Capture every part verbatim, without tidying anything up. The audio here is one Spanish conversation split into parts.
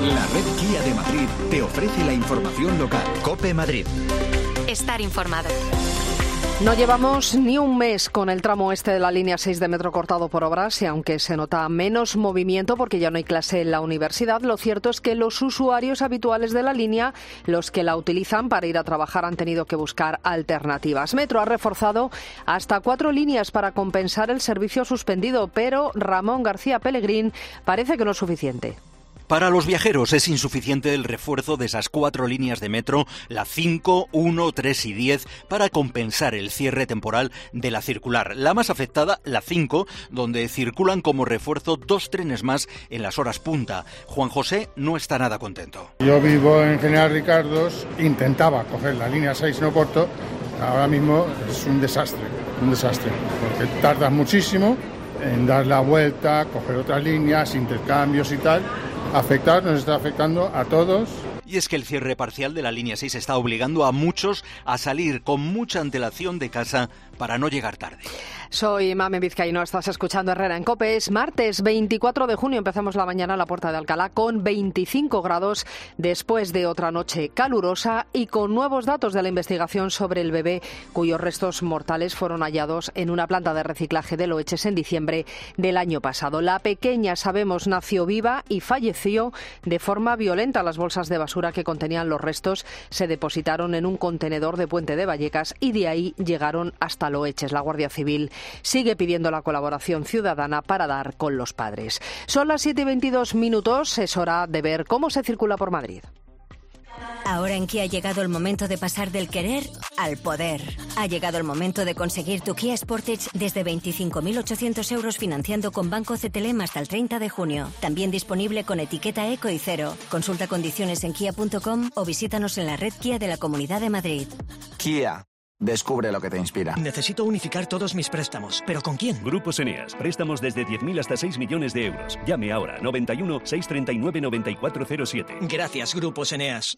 La red Kia de Madrid te ofrece la información local. COPE Madrid. Estar informado. No llevamos ni un mes con el tramo este de la línea seis de metro cortado por obras y aunque se nota menos movimiento porque ya no hay clase en la universidad, lo cierto es que los usuarios habituales de la línea, los que la utilizan para ir a trabajar, han tenido que buscar alternativas. Metro ha reforzado hasta cuatro líneas para compensar el servicio suspendido, pero Ramón García Pellegrín parece que no es suficiente. Para los viajeros es insuficiente el refuerzo de esas cuatro líneas de metro, la cinco, uno, tres y diez, para compensar el cierre temporal de la circular. La más afectada, la cinco, donde circulan como refuerzo dos trenes más en las horas punta. Juan José no está nada contento. Yo vivo en General Ricardos, intentaba coger la línea seis en Oporto, ahora mismo es un desastre, un desastre, porque tardas muchísimo en dar la vuelta, coger otras líneas, intercambios y tal. Afectar, nos está afectando a todos. Y es que el cierre parcial de la línea seis está obligando a muchos a salir con mucha antelación de casa para no llegar tarde. Soy Mame Vizcaíno, estás escuchando Herrera en COPE. Es martes veinticuatro de junio, empezamos la mañana a la Puerta de Alcalá con veinticinco grados después de otra noche calurosa y con nuevos datos de la investigación sobre el bebé cuyos restos mortales fueron hallados en una planta de reciclaje de Loeches en diciembre del año pasado. La pequeña, sabemos, nació viva y falleció de forma violenta. Las bolsas de basura que contenían los restos se depositaron en un contenedor de Puente de Vallecas y de ahí llegaron hasta Loeches. La Guardia Civil sigue pidiendo la colaboración ciudadana para dar con los padres. Son las siete y veintidós minutos, es hora de ver cómo se circula por Madrid. Ahora en Kia ha llegado el momento de pasar del querer al poder. Ha llegado el momento de conseguir tu Kia Sportage desde veinticinco mil ochocientos euros financiando con Banco C T L M hasta el treinta de junio. También disponible con etiqueta eco y cero. Consulta condiciones en kia punto com o visítanos en la red Kia de la Comunidad de Madrid. Kia. Descubre lo que te inspira. Necesito unificar todos mis préstamos. ¿Pero con quién? Grupos Eneas. Préstamos desde diez mil hasta seis millones de euros. Llame ahora. noventa y uno, seiscientos treinta y nueve, noventa y cuatro cero siete. Gracias, Grupos Eneas.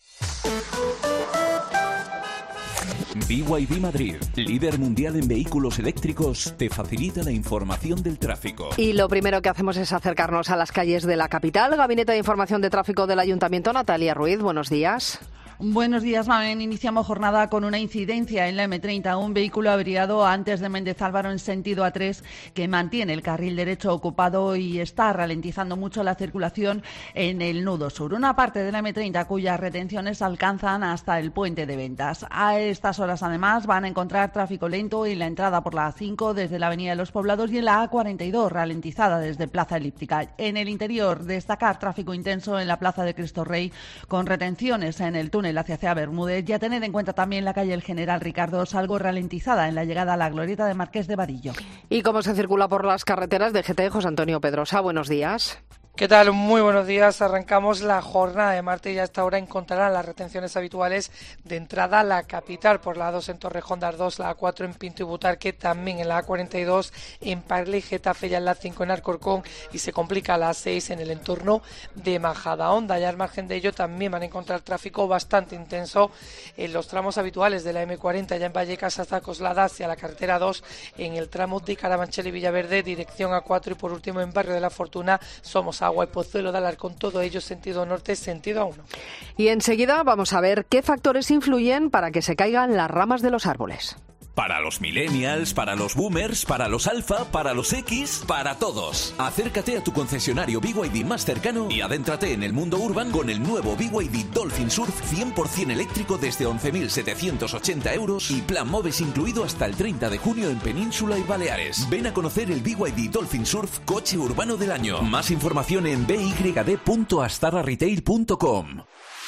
B Y D Madrid, líder mundial en vehículos eléctricos, te facilita la información del tráfico. Y lo primero que hacemos es acercarnos a las calles de la capital. Gabinete de Información de Tráfico del Ayuntamiento, Natalia Ruiz, buenos días. Buenos días, Mamen. Iniciamos jornada con una incidencia en la eme treinta. Un vehículo averiado antes de Méndez Álvaro en sentido A tres que mantiene el carril derecho ocupado y está ralentizando mucho la circulación en el nudo sur. Una parte de la eme treinta cuyas retenciones alcanzan hasta el puente de Ventas. A estas horas, además, van a encontrar tráfico lento en la entrada por la A cinco desde la Avenida de los Poblados y en la A cuarenta y dos ralentizada desde Plaza Elíptica. En el interior, destacar tráfico intenso en la Plaza de Cristo Rey con retenciones en el túnel hacia Cea Bermúdez y a tener en cuenta también la calle El General Ricardos, algo ralentizada en la llegada a la glorieta de Marqués de Vadillo. ¿Y cómo se circula por las carreteras de G T? José Antonio Pedrosa, buenos días. ¿Qué tal? Muy buenos días. Arrancamos la jornada de martes y a esta hora encontrarán las retenciones habituales de entrada a la capital por la A dos en Torrejón de Ardoz, la A cuatro en Pinto y Butarque, también en la A cuarenta y dos en Parla y Getafe, ya en la cinco en Alcorcón y se complica la A seis en el entorno de Majadahonda. Y al margen de ello también van a encontrar tráfico bastante intenso en los tramos habituales de la eme cuarenta, ya en Vallecas hasta Coslada, hacia la carretera dos en el tramo de Carabanchel y Villaverde, dirección A cuatro y por último en Barrio de la Fortuna, Somos Agua y Pozuelo de Alarcón, todo ello sentido norte, sentido A uno. Y enseguida vamos a ver qué factores influyen para que se caigan las ramas de los árboles. Para los millennials, para los boomers, para los alfa, para los X, para todos. Acércate a tu concesionario B Y D más cercano y adéntrate en el mundo urban con el nuevo B Y D Dolphin Surf cien por ciento eléctrico desde once mil setecientos ochenta euros y plan MOVES incluido hasta el treinta de junio en Península y Baleares. Ven a conocer el B Y D Dolphin Surf Coche Urbano del Año. Más información en b y d punto astarra retail punto com.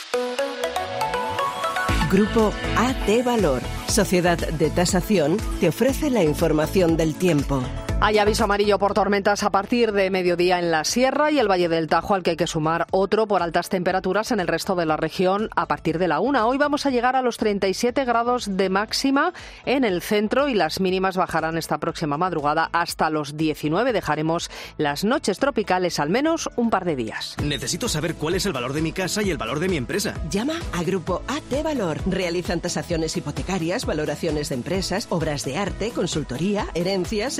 Grupo A T Valor, Sociedad de Tasación, te ofrece la información del tiempo. Hay aviso amarillo por tormentas a partir de mediodía en la Sierra y el Valle del Tajo, al que hay que sumar otro por altas temperaturas en el resto de la región a partir de la una. Hoy vamos a llegar a los treinta y siete grados de máxima en el centro y las mínimas bajarán esta próxima madrugada hasta los diecinueve. Dejaremos las noches tropicales al menos un par de días. Necesito saber cuál es el valor de mi casa y el valor de mi empresa. Llama a Grupo A T Valor. Realizan tasaciones hipotecarias, valoraciones de empresas, obras de arte, consultoría, herencias, etcétera.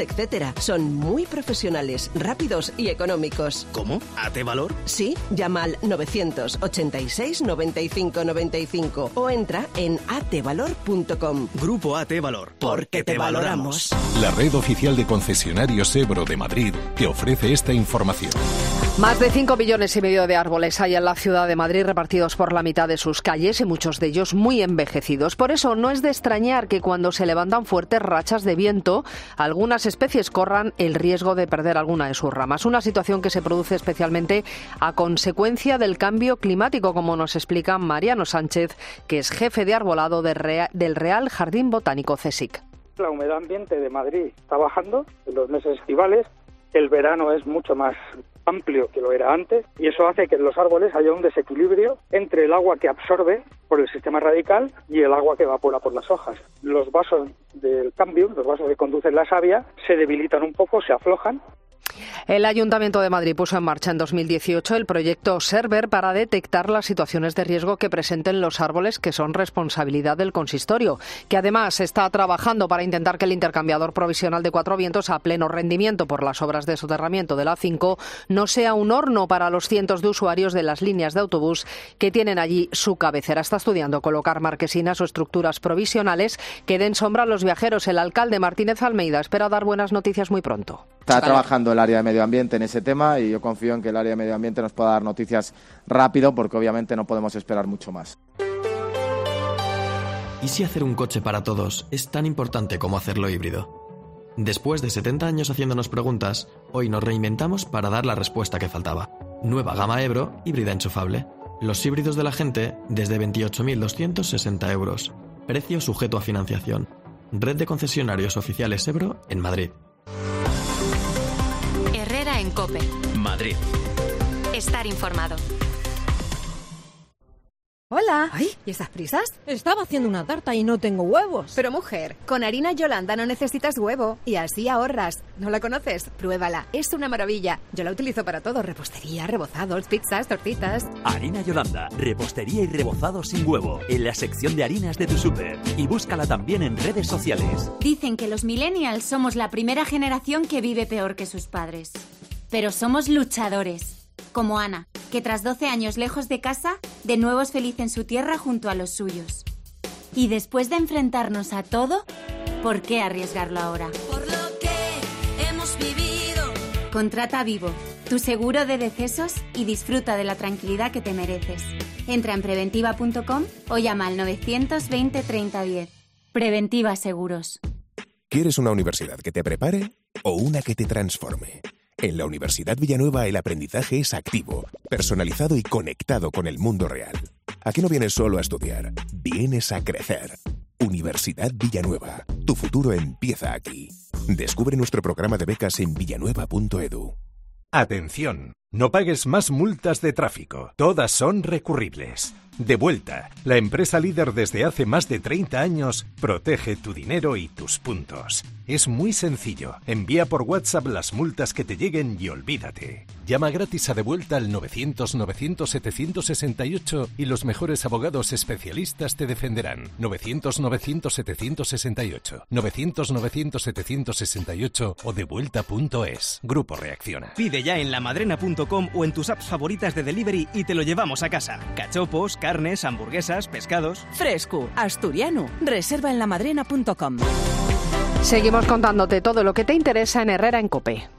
Herrera. Son muy profesionales, rápidos y económicos. ¿Cómo? ¿A T Valor? Sí, llama al novecientos ochenta y seis noventa y cinco noventa y cinco o entra en a t valor punto com. Grupo A T Valor. Porque te valoramos. La red oficial de concesionarios Ebro de Madrid te ofrece esta información. Más de cinco millones y medio de árboles hay en la ciudad de Madrid repartidos por la mitad de sus calles y muchos de ellos muy envejecidos. Por eso no es de extrañar que cuando se levantan fuertes rachas de viento, algunas especies corran el riesgo de perder alguna de sus ramas. Una situación que se produce especialmente a consecuencia del cambio climático, como nos explica Mariano Sánchez, que es jefe de arbolado de Rea- del Real Jardín Botánico CSIC. La humedad ambiente de Madrid está bajando en los meses estivales. El verano es mucho más amplio que lo era antes y eso hace que en los árboles haya un desequilibrio entre el agua que absorbe por el sistema radical y el agua que evapora por las hojas. Los vasos del cambio, los vasos que conducen la savia, se debilitan un poco, se aflojan. El Ayuntamiento de Madrid puso en marcha en dos mil dieciocho el proyecto Server para detectar las situaciones de riesgo que presenten los árboles, que son responsabilidad del consistorio, que además está trabajando para intentar que el intercambiador provisional de Cuatro Vientos, a pleno rendimiento por las obras de soterramiento de la A cinco, no sea un horno para los cientos de usuarios de las líneas de autobús que tienen allí su cabecera. Está estudiando colocar marquesinas o estructuras provisionales que den sombra a los viajeros. El alcalde Martínez Almeida espera dar buenas noticias muy pronto. Está trabajando el área de medio ambiente en ese tema y yo confío en que el área de medio ambiente nos pueda dar noticias rápido, porque obviamente no podemos esperar mucho más. ¿Y si hacer un coche para todos es tan importante como hacerlo híbrido? Después de setenta años haciéndonos preguntas, hoy nos reinventamos para dar la respuesta que faltaba. Nueva gama Ebro, híbrida enchufable. Los híbridos de la gente desde veintiocho mil doscientos sesenta euros. Precio sujeto a financiación. Red de concesionarios oficiales Ebro en Madrid. Herrera en COPE. Madrid. Estar informado. Hola. Ay, ¿y esas prisas? Estaba haciendo una tarta y no tengo huevos. Pero mujer, con harina Yolanda no necesitas huevo y así ahorras. ¿No la conoces? Pruébala, es una maravilla. Yo la utilizo para todo, repostería, rebozados, pizzas, tortitas. Harina Yolanda, repostería y rebozado sin huevo, en la sección de harinas de tu súper. Y búscala también en redes sociales. Dicen que los millennials somos la primera generación que vive peor que sus padres. Pero somos luchadores. Como Ana, que tras doce años lejos de casa, de nuevo es feliz en su tierra junto a los suyos. Y después de enfrentarnos a todo, ¿por qué arriesgarlo ahora? Por lo que hemos vivido. Contrata Vivo, tu seguro de decesos, y disfruta de la tranquilidad que te mereces. Entra en preventiva punto com o llama al novecientos veinte treinta diez. Preventiva Seguros. ¿Quieres una universidad que te prepare o una que te transforme? En la Universidad Villanueva el aprendizaje es activo, personalizado y conectado con el mundo real. Aquí no vienes solo a estudiar, vienes a crecer. Universidad Villanueva, tu futuro empieza aquí. Descubre nuestro programa de becas en villanueva punto edu. Atención, no pagues más multas de tráfico, todas son recurribles. Devuelta, la empresa líder desde hace más de treinta años, protege tu dinero y tus puntos. Es muy sencillo, envía por WhatsApp las multas que te lleguen y olvídate. Llama gratis a Devuelta al novecientos novecientos setecientos sesenta y ocho y los mejores abogados especialistas te defenderán. novecientos novecientos setecientos sesenta y ocho, novecientos novecientos setecientos sesenta y ocho o devuelta punto es. Grupo Reacciona. Pide ya en lamadrena punto com o en tus apps favoritas de delivery y te lo llevamos a casa. Cachopos, carnes, hamburguesas, pescados. Fresco, asturiano. Reserva en lamadrena punto com. Seguimos contándote todo lo que te interesa en Herrera en COPE.